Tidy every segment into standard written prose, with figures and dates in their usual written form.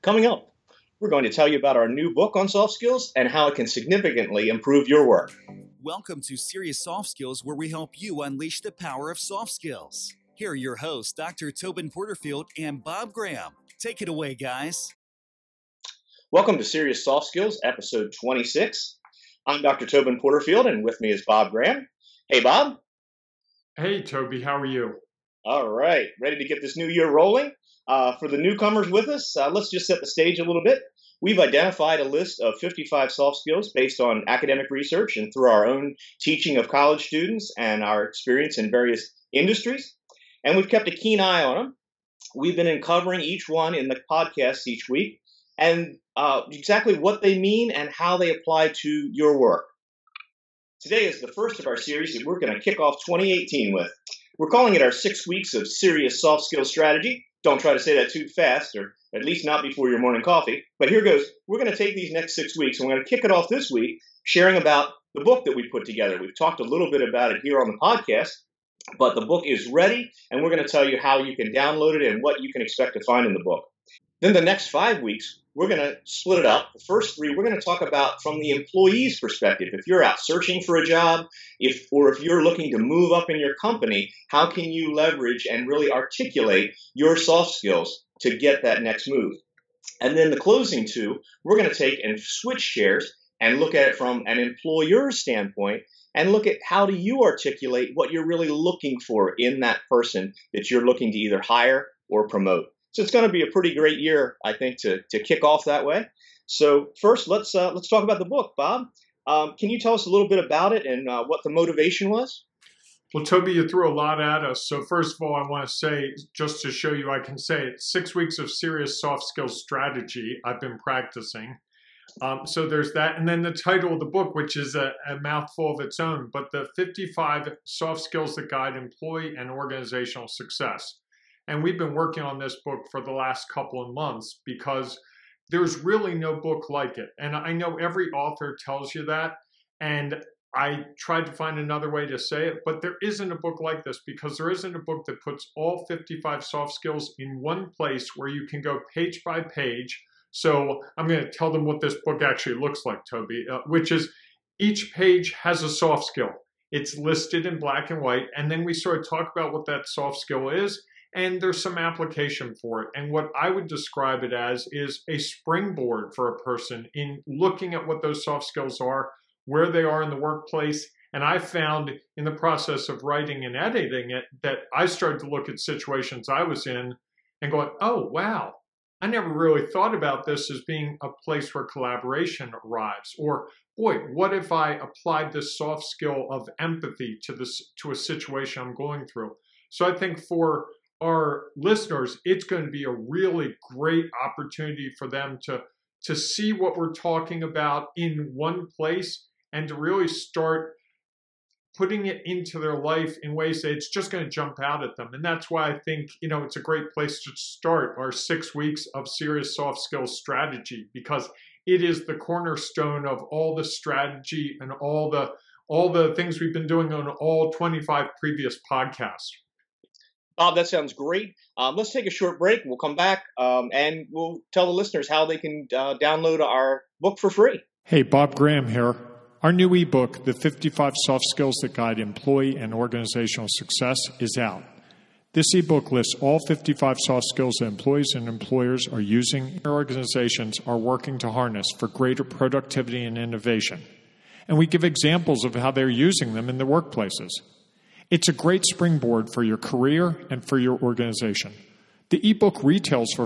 Coming up, we're going to tell you about our new book on soft skills and how it can significantly improve your work. Welcome to Serious Soft Skills, where we help you unleash the power of soft skills. Here are your hosts, Dr. Tobin Porterfield and Bob Graham. Take it away, guys. Welcome to Serious Soft Skills, episode 26. I'm Dr. Tobin Porterfield, and with me is Bob Graham. Hey, Bob. Hey, Toby. How are you? All right. Ready to get this new year rolling? For the newcomers with us, let's just set the stage a little bit. We've identified a list of 55 soft skills based on academic research and through our own teaching of college students and our experience in various industries. And we've kept a keen eye on them. We've been uncovering each one in the podcast each week and exactly what they mean and how they apply to your work. Today is the first of our series that we're going to kick off 2018 with. We're calling it our 6 weeks of serious soft skills strategy. Don't try to say that too fast, or at least not before your morning coffee. But here goes. We're going to take these next 6 weeks, and we're going to kick it off this week sharing about the book that we put together. We've talked a little bit about it here on the podcast, but the book is ready, and we're going to tell you how you can download it and what you can expect to find in the book. Then the next 5 weeks, we're going to split it up. The first 3, we're going to talk about from the employee's perspective. If you're out searching for a job, if you're looking to move up in your company, how can you leverage and really articulate your soft skills to get that next move? And then the closing 2, we're going to take and switch chairs and look at it from an employer's standpoint and look at how do you articulate what you're really looking for in that person that you're looking to either hire or promote. So it's going to be a pretty great year, I think, to kick off that way. So first, let's talk about the book, Bob. Can you tell us a little bit about it and what the motivation was? Well, Toby, you threw a lot at us. So first of all, I want to say, just to show you, I can say it, 6 weeks of serious soft skills strategy I've been practicing. So there's that. And then the title of the book, which is a mouthful of its own, but the 55 soft skills that guide employee and organizational success. And we've been working on this book for the last couple of months because there's really no book like it. And I know every author tells you that. And I tried to find another way to say it, but there isn't a book like this because there isn't a book that puts all 55 soft skills in one place where you can go page by page. So I'm going to tell them what this book actually looks like, Toby, which is each page has a soft skill. It's listed in black and white. And then we sort of talk about what that soft skill is. And there's some application for it. And what I would describe it as is a springboard for a person in looking at what those soft skills are, where they are in the workplace. And I found in the process of writing and editing it that I started to look at situations I was in and going, oh, wow, I never really thought about this as being a place where collaboration arrives. Or, boy, what if I applied this soft skill of empathy to a situation I'm going through? So I think for our listeners, it's going to be a really great opportunity for them to see what we're talking about in one place and to really start putting it into their life in ways that it's just going to jump out at them. And that's why I think, it's a great place to start our 6 weeks of serious soft skills strategy, because it is the cornerstone of all the strategy and all the things we've been doing on all 25 previous podcasts. Bob, that sounds great. Let's take a short break. We'll come back and we'll tell the listeners how they can download our book for free. Hey, Bob Graham here. Our new ebook, The 55 Soft Skills That Guide Employee and Organizational Success, is out. This ebook lists all 55 soft skills that employees and employers are using and organizations are working to harness for greater productivity and innovation. And we give examples of how they're using them in their workplaces. It's a great springboard for your career and for your organization. The ebook retails for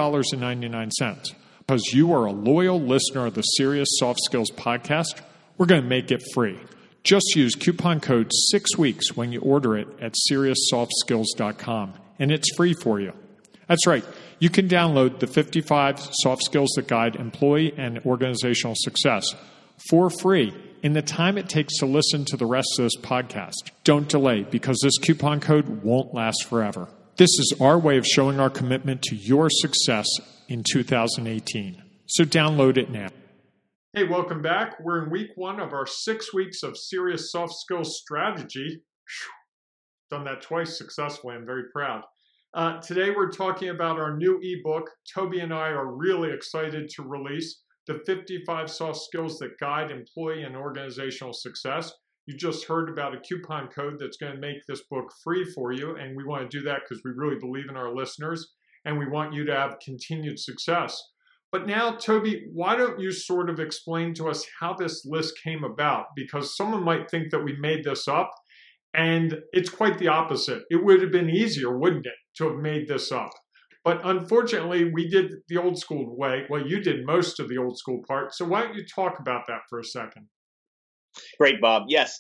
$4.99. Because you are a loyal listener of the Serious Soft Skills podcast, we're going to make it free. Just use coupon code 6weeks when you order it at SeriousSoftSkills.com, and it's free for you. That's right. You can download the 55 soft skills that guide employee and organizational success for free in the time it takes to listen to the rest of this podcast. Don't delay, because this coupon code won't last forever. This is our way of showing our commitment to your success in 2018. So download it now. Hey, welcome back. We're in week 1 of our 6 weeks of serious soft skills strategy. Done that twice successfully. I'm very proud. Today we're talking about our new ebook. Toby and I are really excited to release the 55 soft skills that guide employee and organizational success. You just heard about a coupon code that's going to make this book free for you, and we want to do that because we really believe in our listeners and we want you to have continued success. But now, Toby, why don't you sort of explain to us how this list came about? Because someone might think that we made this up, and it's quite the opposite. It would have been easier, wouldn't it, to have made this up? But unfortunately, we did the old school way. Well, you did most of the old school part. So why don't you talk about that for a second? Great, Bob. Yes,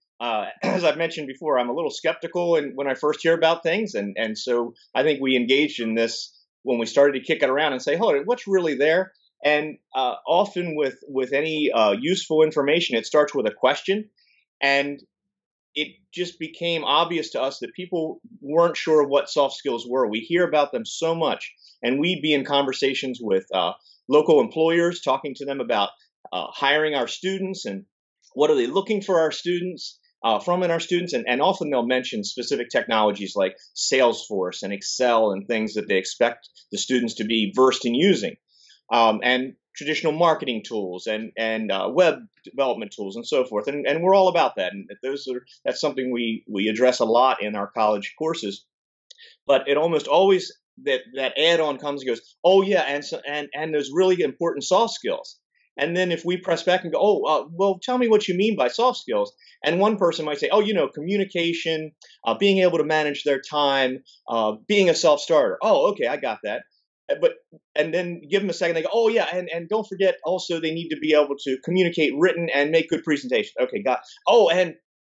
as I've mentioned before, I'm a little skeptical when I first hear about things. And so I think we engaged in this when we started to kick it around and say, hold on, what's really there? And often with any useful information, it starts with a question. And it just became obvious to us that people weren't sure what soft skills were. We hear about them so much, and we'd be in conversations with local employers, talking to them about hiring our students and what are they looking for our students from in our students. And often they'll mention specific technologies like Salesforce and Excel and things that they expect the students to be versed in using. And traditional marketing tools and web development tools and so forth. And we're all about that. And that's something we address a lot in our college courses. But it almost always that add-on comes and goes, oh yeah, and there's really important soft skills. And then if we press back and go, well, tell me what you mean by soft skills. And one person might say, communication, being able to manage their time, being a self-starter. Oh, okay, I got that. And then give them a second, they go, oh yeah, and don't forget also they need to be able to communicate written and make good presentations. Okay, got it. Oh, and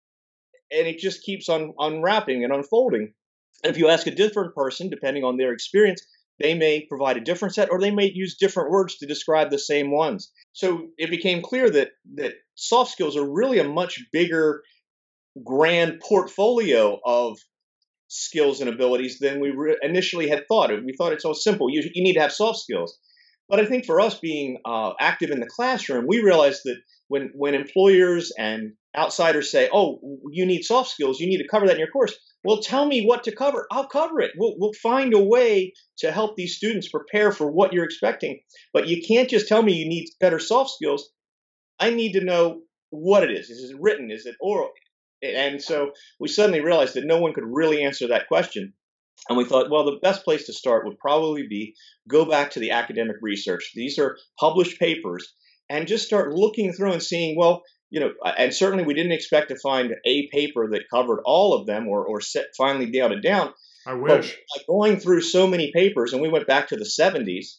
it just keeps on unwrapping and unfolding. And if you ask a different person, depending on their experience, they may provide a different set, or they may use different words to describe the same ones. So it became clear that soft skills are really a much bigger, grand portfolio of skills and abilities than we initially had thought. We thought it's so simple. You need to have soft skills. But I think for us being active in the classroom, we realized that when employers and outsiders say, oh, you need soft skills, you need to cover that in your course. Well, tell me what to cover. I'll cover it. We'll find a way to help these students prepare for what you're expecting. But you can't just tell me you need better soft skills. I need to know what it is. Is it written? Is it oral? And so we suddenly realized that no one could really answer that question. And we thought, well, the best place to start would probably be go back to the academic research. These are published papers, and just start looking through and seeing, well, and certainly we didn't expect to find a paper that covered all of them or finally nailed it down. I wish. But going through so many papers, and we went back to the 70s,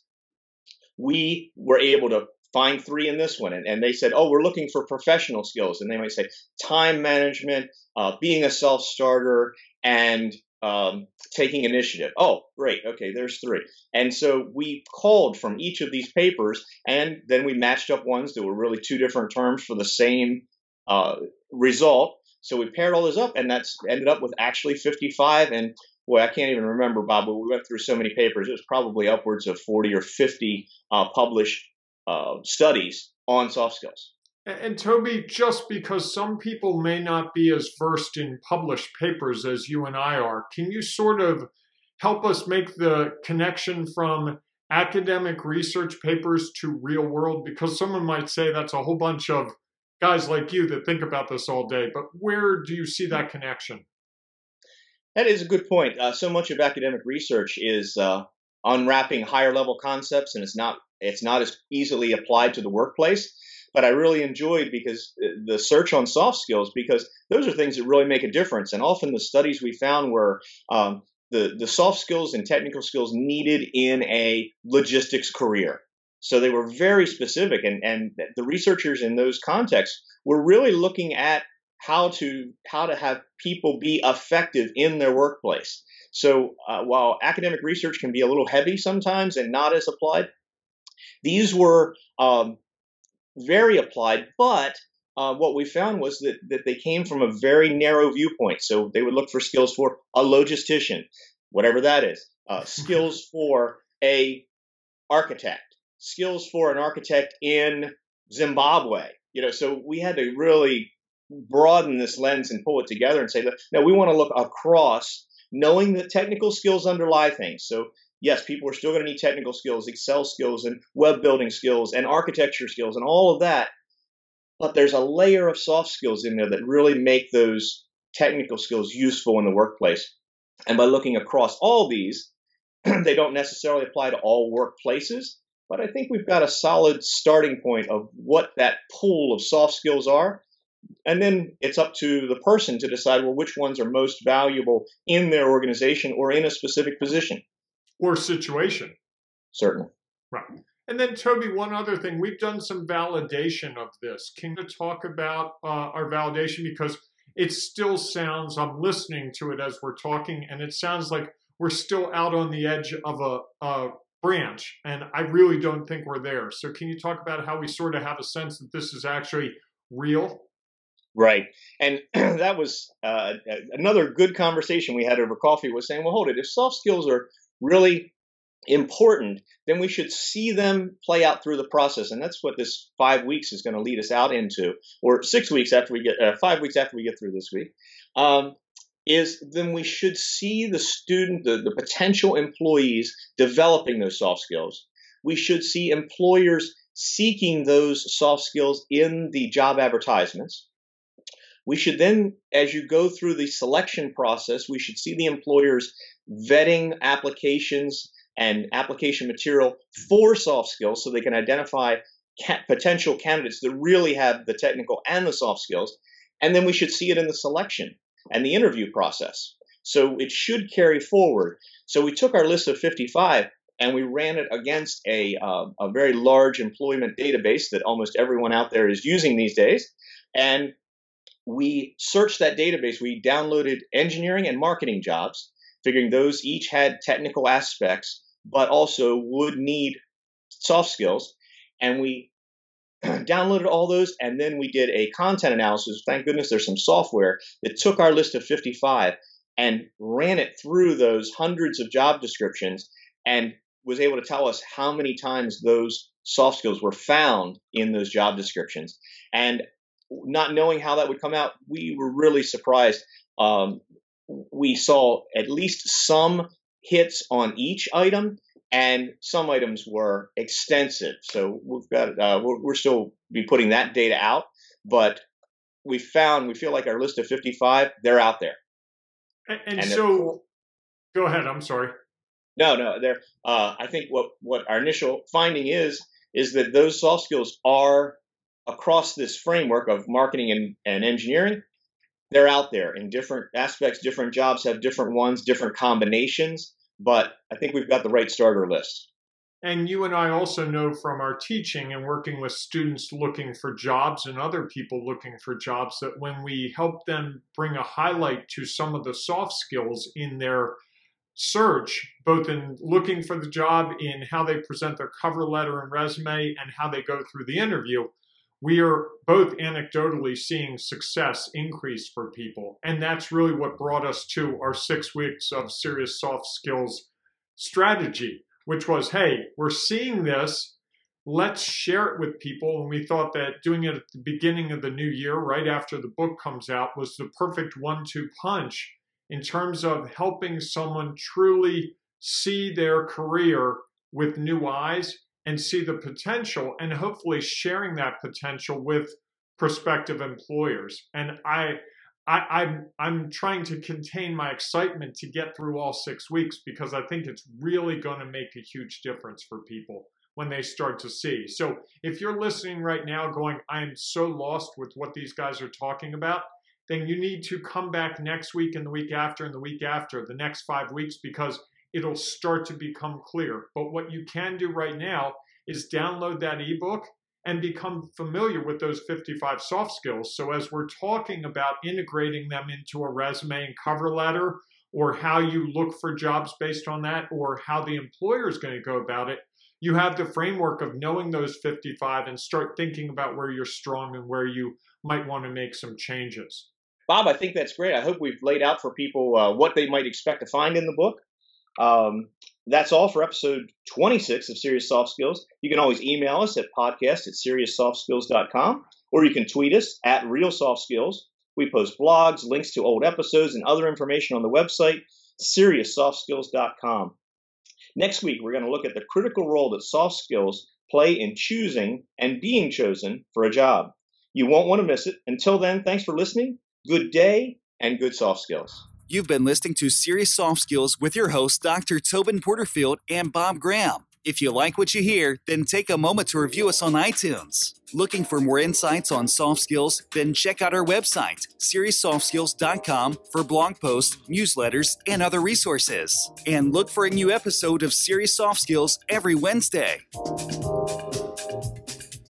we were able to find 3 in this one. And they said, oh, we're looking for professional skills. And they might say time management, being a self-starter, and taking initiative. Oh, great. Okay, there's 3. And so we called from each of these papers, and then we matched up ones that were really 2 different terms for the same result. So we paired all those up, and that's ended up with actually 55. And boy, I can't even remember, Bob, but we went through so many papers. It was probably upwards of 40 or 50 published studies on soft skills. And Toby, just because some people may not be as versed in published papers as you and I are, can you sort of help us make the connection from academic research papers to real world? Because someone might say that's a whole bunch of guys like you that think about this all day, but where do you see that connection? That is a good point. So much of academic research is unwrapping higher level concepts, and it's not as easily applied to the workplace. But I really enjoyed the search on soft skills, because those are things that really make a difference. And often the studies we found were the soft skills and technical skills needed in a logistics career. So they were very specific, and the researchers in those contexts were really looking at how to have people be effective in their workplace. So while academic research can be a little heavy sometimes and not as applied, these were very applied, but what we found was that they came from a very narrow viewpoint. So they would look for skills for a logistician, whatever that is, skills for a architect, skills for an architect in Zimbabwe. So we had to really broaden this lens and pull it together and say that no, we want to look across knowing that technical skills underlie things. So yes, people are still going to need technical skills, Excel skills and web building skills and architecture skills and all of that. But there's a layer of soft skills in there that really make those technical skills useful in the workplace. And by looking across all these, they don't necessarily apply to all workplaces, but I think we've got a solid starting point of what that pool of soft skills are. And then it's up to the person to decide, well, which ones are most valuable in their organization or in a specific position. Or situation. Certainly. Right. And then, Toby, one other thing, we've done some validation of this. Can you talk about our validation? Because it still sounds, I'm listening to it as we're talking, and it sounds like we're still out on the edge of a branch, and I really don't think we're there. So can you talk about how we sort of have a sense that this is actually real? Right. And that was another good conversation we had over coffee, was saying, well, hold it, if soft skills are really important, then we should see them play out through the process. And that's what this 5 weeks is going to lead us out into, or 6 weeks after we get, 5 weeks after we get through this week, is then we should see the student, the potential employees developing those soft skills. We should see employers seeking those soft skills in the job advertisements. We should then, as you go through the selection process, we should see the employers vetting applications and application material for soft skills so they can identify potential candidates that really have the technical and the soft skills. And then we should see it in the selection and the interview process. So it should carry forward. So we took our list of 55 and we ran it against a very large employment database that almost everyone out there is using these days. And we searched that database. We downloaded engineering and marketing jobs, figuring those each had technical aspects, but also would need soft skills. And we downloaded all those, and then we did a content analysis. Thank goodness there's some software that took our list of 55 and ran it through those hundreds of job descriptions and was able to tell us how many times those soft skills were found in those job descriptions. And not knowing how that would come out, we were really surprised. We saw at least some hits on each item, and some items were extensive. So we've got we're still be putting that data out, but we feel like our list of 55, they're out there. And so, go ahead. I'm sorry. No, they're. I think what our initial finding is that those soft skills are across this framework of marketing and engineering. They're out there in different aspects. Different jobs have different ones, different combinations. But I think we've got the right starter list. And you and I also know from our teaching and working with students looking for jobs and other people looking for jobs that when we help them bring a highlight to some of the soft skills in their search, both in looking for the job, in how they present their cover letter and resume, and how they go through the interview, we are both anecdotally seeing success increase for people. And that's really what brought us to our 6 weeks of serious soft skills strategy, which was, hey, we're seeing this. Let's share it with people. And we thought that doing it at the beginning of the new year, right after the book comes out, was the perfect 1-2 punch in terms of helping someone truly see their career with new eyes and see the potential, and hopefully sharing that potential with prospective employers. And I'm trying to contain my excitement to get through all 6 weeks, because I think it's really going to make a huge difference for people when they start to see. So if you're listening right now going, I am so lost with what these guys are talking about, then you need to come back next week and the week after and the week after, the next 5 weeks, because it'll start to become clear. But what you can do right now is download that ebook and become familiar with those 55 soft skills. So as we're talking about integrating them into a resume and cover letter, or how you look for jobs based on that, or how the employer is going to go about it, you have the framework of knowing those 55 and start thinking about where you're strong and where you might want to make some changes. Bob, I think that's great. I hope we've laid out for people what they might expect to find in the book. That's all for episode 26 of Serious Soft Skills. You can always email us at podcast@serioussoftsskills.com, or you can tweet us @RealSoftSkills. We post blogs, links to old episodes, and other information on the website. SeriousSoftSkills.com. Next week, we're going to look at the critical role that soft skills play in choosing and being chosen for a job. You won't want to miss it. Until then, thanks for listening. Good day and good soft skills. You've been listening to Serious Soft Skills with your hosts, Dr. Tobin Porterfield and Bob Graham. If you like what you hear, then take a moment to review us on iTunes. Looking for more insights on soft skills? Then check out our website, SeriousSoftSkills.com, for blog posts, newsletters, and other resources. And look for a new episode of Serious Soft Skills every Wednesday.